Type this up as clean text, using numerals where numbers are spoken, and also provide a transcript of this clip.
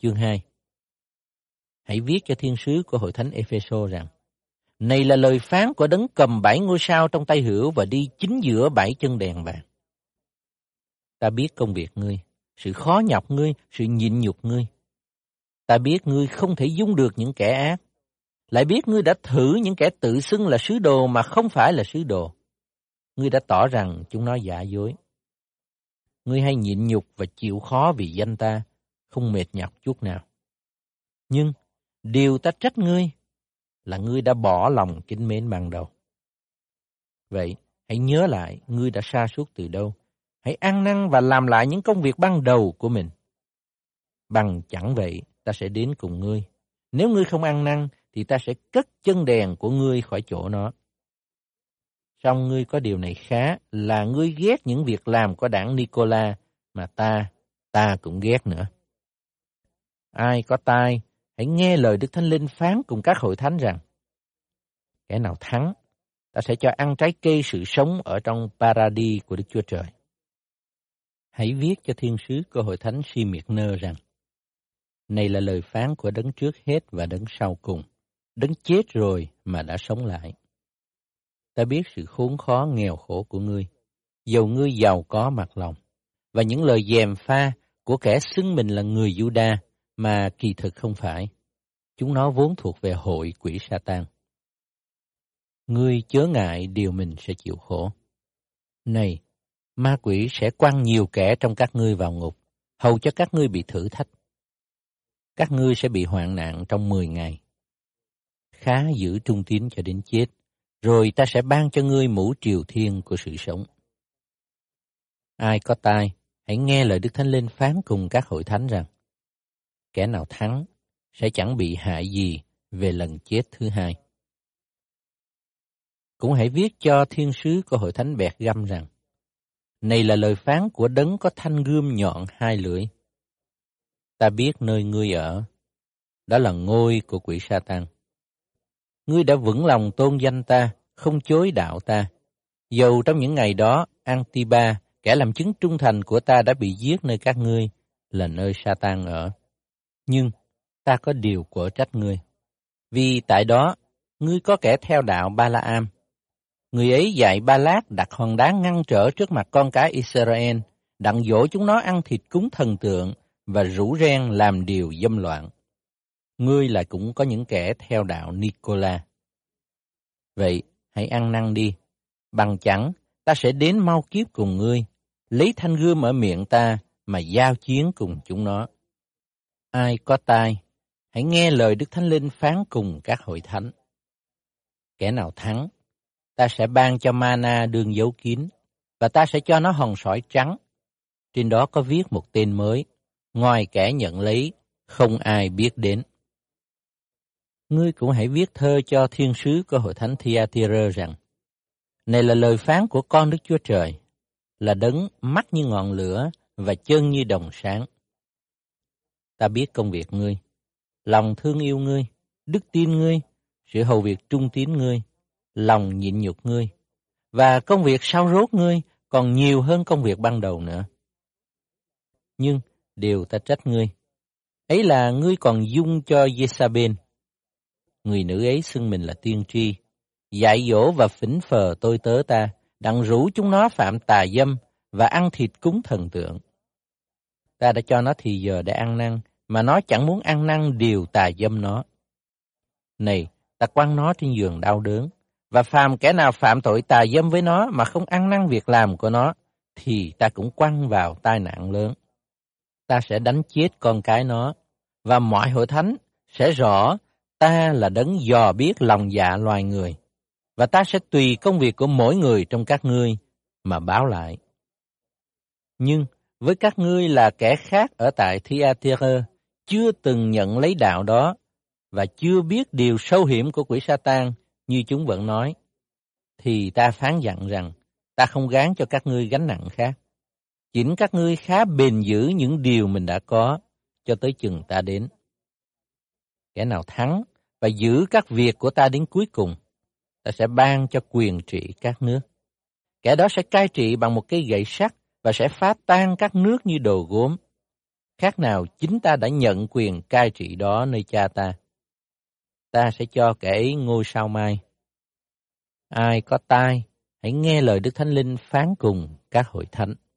chương 2. Hãy viết cho thiên sứ của hội thánh Epheso rằng: Này là lời phán của đấng cầm 7 ngôi sao trong tay hữu và đi chính giữa 7 chân đèn vàng. Ta biết công việc ngươi, sự khó nhọc ngươi, sự nhịn nhục ngươi. Ta biết ngươi không thể dung được những kẻ ác, lại biết ngươi đã thử những kẻ tự xưng là sứ đồ mà không phải là sứ đồ. Ngươi đã tỏ rằng chúng nó giả dối. Ngươi hay nhịn nhục và chịu khó vì danh ta, không mệt nhọc chút nào. Nhưng điều ta trách ngươi là ngươi đã bỏ lòng kính mến ban đầu. Vậy, hãy nhớ lại ngươi đã sa sút từ đâu. Hãy ăn năn và làm lại những công việc ban đầu của mình. Bằng chẳng vậy, ta sẽ đến cùng ngươi. Nếu ngươi không ăn năn, thì ta sẽ cất chân đèn của ngươi khỏi chỗ nó. Song ngươi có điều này khá là ngươi ghét những việc làm của đảng Nicola mà ta cũng ghét nữa. Ai có tai, hãy nghe lời Đức Thánh Linh phán cùng các hội thánh rằng: Kẻ nào thắng, ta sẽ cho ăn trái cây sự sống ở trong Paradis của Đức Chúa Trời. Hãy viết cho thiên sứ của hội thánh Si-miệc-nơ rằng: Này là lời phán của đấng trước hết và đấng sau cùng, đấng chết rồi mà đã sống lại. Ta biết sự khốn khó nghèo khổ của ngươi, dầu ngươi giàu có mặt lòng, và những lời gièm pha của kẻ xưng mình là người Giu-đa mà kỳ thực không phải. Chúng nó vốn thuộc về hội quỷ Sa-tan. Ngươi chớ ngại điều mình sẽ chịu khổ. Này, ma quỷ sẽ quăng nhiều kẻ trong các ngươi vào ngục, hầu cho các ngươi bị thử thách. Các ngươi sẽ bị hoạn nạn trong 10 ngày. Khá giữ trung tín cho đến chết, rồi ta sẽ ban cho ngươi mũ triều thiên của sự sống. Ai có tai, hãy nghe lời Đức Thánh Linh phán cùng các hội thánh rằng: Kẻ nào thắng sẽ chẳng bị hại gì về lần chết thứ hai. Cũng hãy viết cho thiên sứ của hội thánh Bẹt Găm rằng: Này là lời phán của đấng có thanh gươm nhọn 2 lưỡi. Ta biết nơi ngươi ở, đó là ngôi của quỷ Sa-tan. Ngươi đã vững lòng tôn danh ta, không chối đạo ta. Dầu trong những ngày đó, Antiba, kẻ làm chứng trung thành của ta đã bị giết nơi các ngươi, là nơi Sa-tan ở. Nhưng ta có điều quở trách ngươi. Vì tại đó, ngươi có kẻ theo đạo Ba-la-am. Người ấy dạy Ba-lát đặt hòn đá ngăn trở trước mặt con cái Israel, đặng dỗ chúng nó ăn thịt cúng thần tượng và rủ ren làm điều dâm loạn. Ngươi lại cũng có những kẻ theo đạo Nicola. Vậy, hãy ăn năn đi. Bằng chẳng, ta sẽ đến mau kiếp cùng ngươi, lấy thanh gươm ở miệng ta mà giao chiến cùng chúng nó. Ai có tai, hãy nghe lời Đức Thánh Linh phán cùng các hội thánh. Kẻ nào thắng, ta sẽ ban cho mana đương giấu kín, và ta sẽ cho nó hòn sỏi trắng. Trên đó có viết một tên mới, ngoài kẻ nhận lấy, không ai biết đến. Ngươi cũng hãy viết thơ cho thiên sứ của hội thánh Thyatira rằng: Này là lời phán của con Đức Chúa Trời, là đấng mắt như ngọn lửa và chân như đồng sáng. Ta biết công việc ngươi, lòng thương yêu ngươi, đức tin ngươi, sự hầu việc trung tín ngươi, lòng nhịn nhục ngươi, và công việc sau rốt ngươi còn nhiều hơn công việc ban đầu nữa. Nhưng điều ta trách ngươi, ấy là ngươi còn dung cho Giê-sa-bên. Người nữ ấy xưng mình là tiên tri, dạy dỗ và phỉnh phờ tôi tớ ta, đặng rủ chúng nó phạm tà dâm và ăn thịt cúng thần tượng. Ta đã cho nó thì giờ để ăn năn, mà nó chẳng muốn ăn năn điều tà dâm nó. Này, ta quăng nó trên giường đau đớn, và phàm kẻ nào phạm tội tà dâm với nó mà không ăn năn việc làm của nó, thì ta cũng quăng vào tai nạn lớn. Ta sẽ đánh chết con cái nó, và mọi hội thánh sẽ rõ ta là đấng dò biết lòng dạ loài người, và ta sẽ tùy công việc của mỗi người trong các ngươi mà báo lại. Nhưng với các ngươi là kẻ khác ở tại Thyatira, chưa từng nhận lấy đạo đó, và chưa biết điều sâu hiểm của quỷ Sa-tan như chúng vẫn nói, thì ta phán dặn rằng ta không gán cho các ngươi gánh nặng khác. Chỉnh các ngươi khá bền giữ những điều mình đã có, cho tới chừng ta đến. Kẻ nào thắng và giữ các việc của ta đến cuối cùng, ta sẽ ban cho quyền trị các nước. Kẻ đó sẽ cai trị bằng một cây gậy sắt và sẽ phá tan các nước như đồ gốm. khác nào chính ta đã nhận quyền cai trị đó nơi Cha ta. Ta sẽ cho kẻ ấy ngôi sao mai. Ai có tai, hãy nghe lời Đức Thánh Linh phán cùng các hội thánh.